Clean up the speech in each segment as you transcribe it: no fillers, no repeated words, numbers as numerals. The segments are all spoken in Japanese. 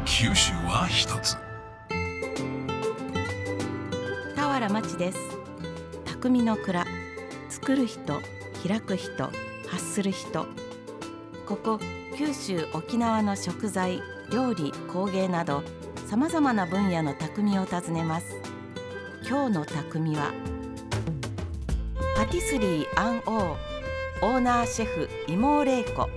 九州は一つ。 田原町です。匠の蔵、作る人、開く人、発する人。ここ九州沖縄の食材、料理、工芸などさまざまな分野の匠を訪ねます。今日の匠はパティスリーアンオーオーナーシェフ妹尾玲子。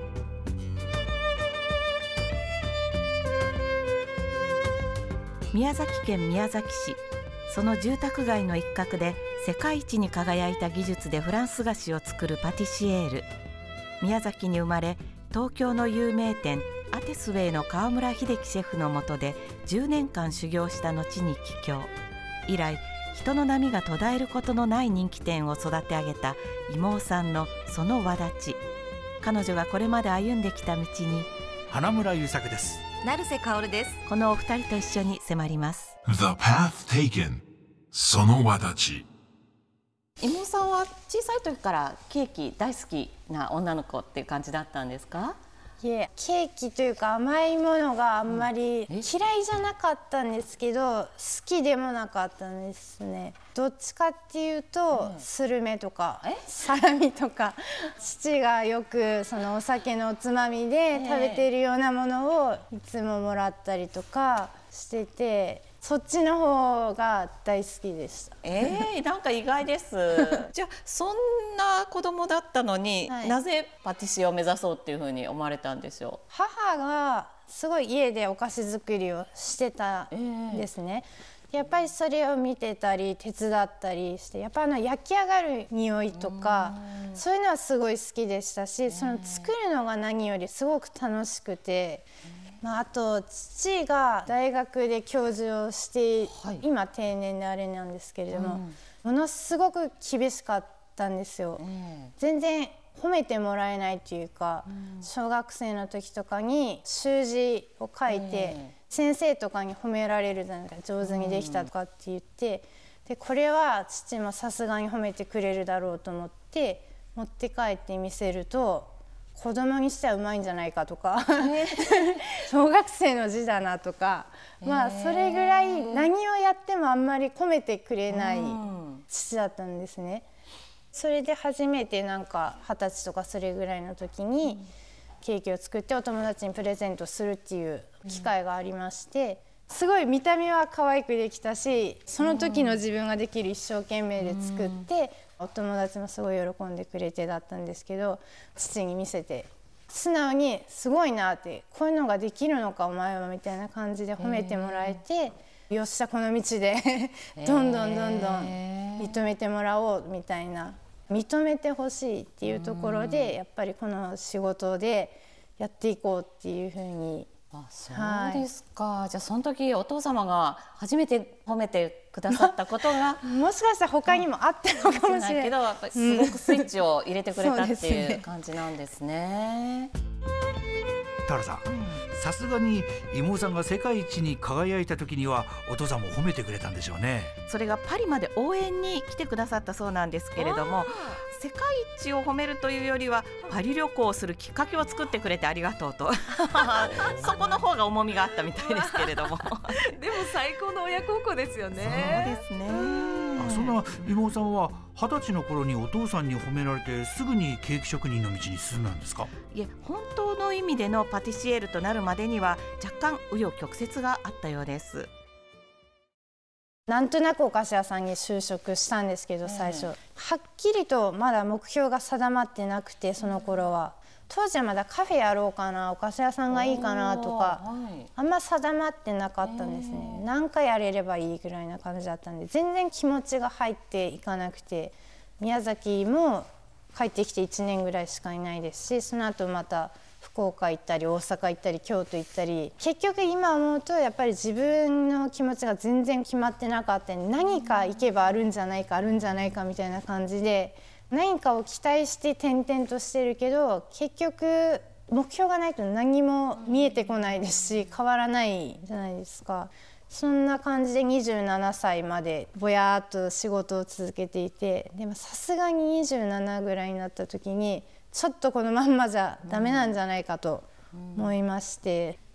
宮崎県宮崎市、その住宅街の一角で世界一に輝いた技術でフランス菓子を作るパティシエール。宮崎に生まれ、東京の有名店アテスウェイの川村秀樹シェフの下で10年間修行した後に帰郷。以来人の波が途絶えることのない人気店を育て上げた妹さんのその轍。彼女がこれまで歩んできた道に花村優作です。 成瀬香織です。 このお二人と一緒に迫ります。 The path taken その轍。 妹さんは小さい時からケーキ大好きな女の子っていう感じだったんですか？ いえ、ケーキというか甘いものがあんまり嫌いじゃなかったんですけど、好きでもなかったんですね。どっちかっていうと、スルメとかサラミとか、父がよくそのお酒のおつまみで食べているようなものをいつももらったりとかしてて、そっちの方が大好きでした。 なんか意外です。じゃあそんな子供だったのに、なぜパティシエを目指そうっていうふうに思われたんでしょう？ 母がすごい家でお菓子作りをしてたんですね。やっぱりそれを見てたり手伝ったりして、やっぱ焼き上がる匂いとかそういうのはすごい好きでしたし、その作るのが何よりすごく楽しくて、あと父が大学で教授をして、今定年であれなんですけれども、ものすごく厳しかったんですよ。全然褒めてもらえないというか、小学生の時とかに習字を書いて、先生とかに褒められるじゃないですか、上手にできたとかって言って、でこれは父もさすがに褒めてくれるだろうと思って持って帰って見せると、子供にしてはうまいんじゃないかとか小学生の字だなとか、それぐらい何をやってもあんまり褒めてくれない父だったんですね。それで初めて20歳とかそれぐらいの時にケーキを作ってお友達にプレゼントするっていう機会がありまして、すごい見た目は可愛くできたし、その時の自分ができる一生懸命で作って、お友達もすごい喜んでくれてだったんですけど、父に見せて素直にすごいなって、こういうのができるのかお前はみたいな感じで褒めてもらえて、よっしゃこの道でどんどん認めてもらおうみたいな、認めてほしいっていうところで、やっぱりこの仕事でやっていこうっていうふうに。 そうですか。じゃあその時お父様が初めて褒めてくださったことがもしかしたら他にもあったのかもしれないけど、やっぱりすごくスイッチを入れてくれたっていう感じなんですね。 田原さん、さすがに妹さんが世界一に輝いた時にはお父さんも褒めてくれたんでしょうね。 それがパリまで応援に来てくださったそうなんですけれども、世界一を褒めるというよりはパリ旅行をするきっかけを作ってくれてありがとうとそこの方が重みがあったみたいですけれどもでも最高の親孝行ですよね。 そうですね。 そんな妹さんは20歳の頃にお父さんに褒められてすぐにケーキ職人の道に進んだんですか？ いえ、本当の意味でのパティシエールとなるまでには若干紆余曲折があったようです。 なんとなくお菓子屋さんに就職したんですけど、最初はっきりとまだ目標が定まってなくて、その頃は当時はまだカフェやろうかな、お菓子屋さんがいいかなとか、あんま定まってなかったんですね。何かやれればいいぐらいな感じだったんで、全然気持ちが入っていかなくて、宮崎も帰ってきて1年ぐらいしかいないですし、その後また福岡行ったり大阪行ったり京都行ったり、結局今思うとやっぱり自分の気持ちが全然決まってなかった。何か行けばあるんじゃないかみたいな感じで、何かを期待して転々としてるけど、結局目標がないと何も見えてこないですし、変わらないじゃないですか。そんな感じで27歳までぼやーっと仕事を続けていて、でもさすがに27ぐらいになった時にちょっとこのまんまじゃダメなんじゃないかと思いまして、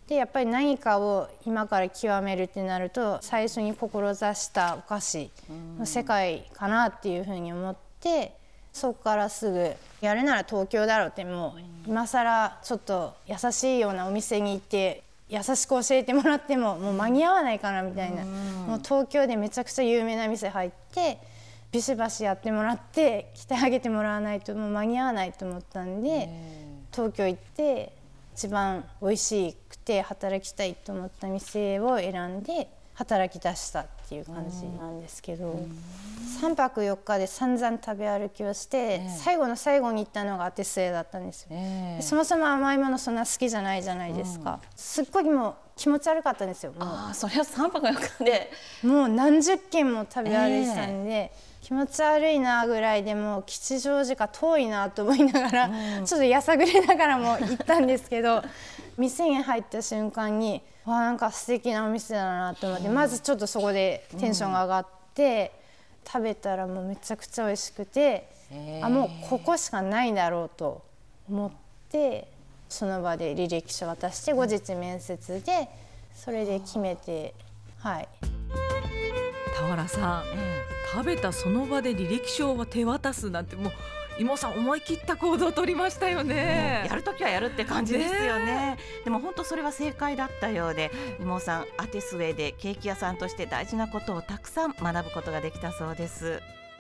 でやっぱり何かを今から極めるってなると最初に志したお菓子の世界かなっていうふうに思って、そこからすぐやるなら東京だろうって、もう今更ちょっと優しいようなお店に行って優しく教えてもらってももう間に合わないかなみたいな、もう東京でめちゃくちゃ有名な店入ってビシバシやってもらって来てあげてもらわないともう間に合わないと思ったんで、東京行って一番美味しくて働きたいと思った店を選んで働き出したっていう感じなんですけど、3泊4日で散々食べ歩きをして、最後の最後に行ったのがアテスエだったんですよ。そもそも甘いものそんな好きじゃないじゃないですか。すっごいもう気持ち悪かったんですよ。 それは3泊4日でもう何十軒も食べ歩いてたんで、気持ち悪いなぐらいでも吉祥寺か遠いなと思いながら、ちょっとやさぐれながらも行ったんですけど店に入った瞬間になんか素敵なお店だなと思って、まずちょっとそこでテンションが上がって、食べたらもうめちゃくちゃ美味しくて、もうここしかないだろうと思って、その場で履歴書渡して後日面接でそれで決めて、はい。 田原さん、食べたその場で履歴書を手渡すなんて、もう妹さん思い切った行動を取りましたよね。 やるときはやるって感じですよね。でも本当それは正解だったようで、妹さんアテスウェイでケーキ屋さんとして大事なことをたくさん学ぶことができたそうです。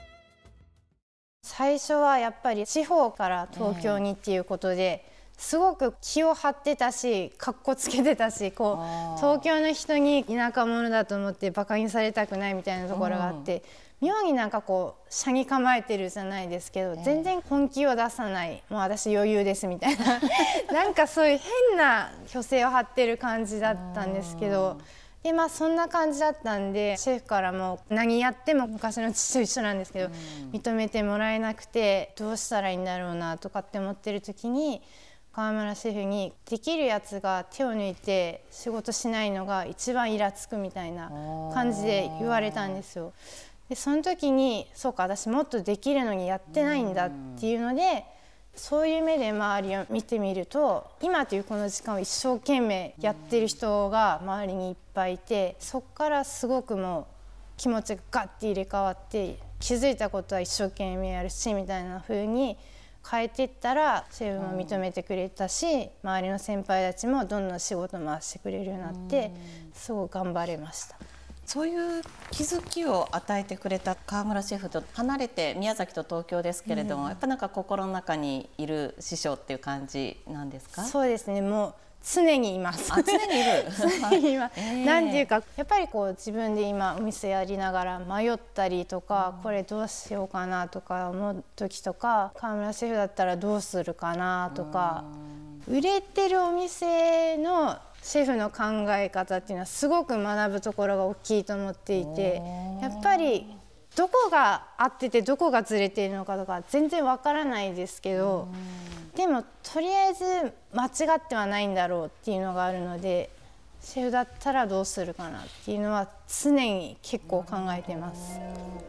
最初はやっぱり地方から東京にっていうことで、すごく気を張ってたし、かっこつけてたし、こう東京の人に田舎者だと思ってバカにされたくないみたいなところがあって、妙になんかこう車に構えてるじゃないですけど、全然本気を出さない、もう私余裕ですみたいななんかそういう変な虚勢を張ってる感じだったんですけど、でそんな感じだったんで、シェフからも何やっても昔の父と一緒なんですけど、認めてもらえなくてどうしたらいいんだろうなとかって思ってる時に、川村シェフにできるやつが手を抜いて仕事しないのが一番イラつくみたいな感じで言われたんですよ。でその時にそうか、私もっとできるのにやってないんだっていうので、そういう目で周りを見てみると、今というこの時間を一生懸命やってる人が周りにいっぱいいて、そこからすごくもう気持ちがガッて入れ替わって、気づいたことは一生懸命やるしみたいな風に変えていったら、シェフも認めてくれたし、周りの先輩たちもどんどん仕事回してくれるようになって、すごい頑張れました。 そういう気づきを与えてくれた川村シェフと離れて宮崎と東京ですけれども、やっぱなんか心の中にいる師匠っていう感じなんですか？ そうですね、もう常にいます。 常にいる常にいます。なんていうか、やっぱりこう自分で今お店やりながら迷ったりとか、これどうしようかなとか思う時とか、川村シェフだったらどうするかなとか、売れてるお店のシェフの考え方っていうのはすごく学ぶところが大きいと思っていて、やっぱりどこが合っててどこがずれているのかとか全然わからないですけど、でもとりあえず間違ってはないんだろうっていうのがあるので、シェフだったらどうするかなっていうのは常に結構考えてます。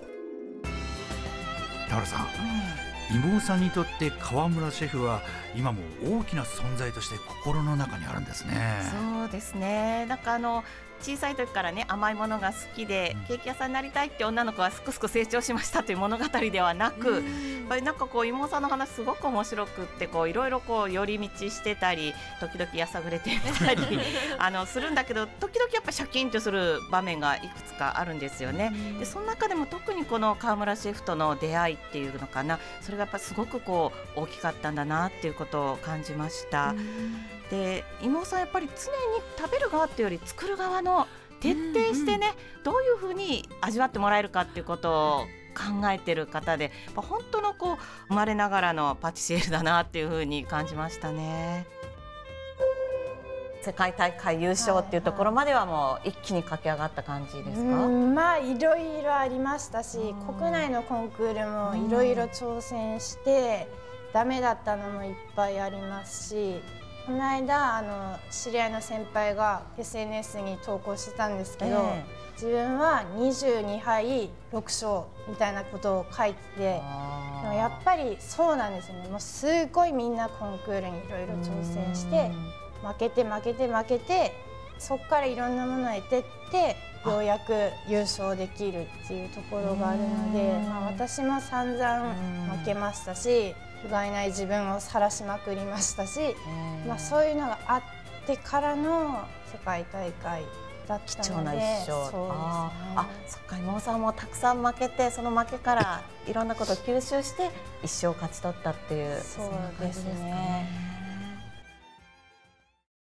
田原さん、妹さんにとって川村シェフは今も大きな存在として心の中にあるんですね。 そうですね。なんか小さい時からね、甘いものが好きでケーキ屋さんになりたいって女の子はすくすく成長しましたという物語ではなく、やっぱりなんかこう妹さんの話すごく面白くって、こういろいろこう寄り道してたり、時々やさぐれてみたりするんだけど、時々やっぱシャキンとする場面がいくつかあるんですよね。でその中でも特にこの川村シェフとの出会いっていうのかな、それがやっぱすごくこう大きかったんだなっていうことを感じました。で妹さんやっぱり常に食べる側っていうより作る側の徹底してね、どういうふうに味わってもらえるかっていうことを考えてる方で、本当のこう生まれながらのパティシエールだなっていうふうに感じましたね。世界大会優勝っていうところまではもう一気に駆け上がった感じですか？ いろいろありましたし、国内のコンクールもいろいろ挑戦してダメだったのもいっぱいありますし、この間知り合いの先輩が SNS に投稿してたんですけど、自分は22敗6勝みたいなことを書いてて、でもやっぱりそうなんですよね。もうすごいみんなコンクールにいろいろ挑戦して負けて負けて負けて、そこからいろんなものを得てってようやく優勝できるっていうところがあるので、私も散々負けましたし、不甲斐ない自分を晒しまくりましたし、そういうのがあってからの世界大会だったので、 貴重な一勝。そっか、妹さんもたくさん負けて、その負けからいろんなことを吸収して一勝勝ち取ったっていう。 そうですね。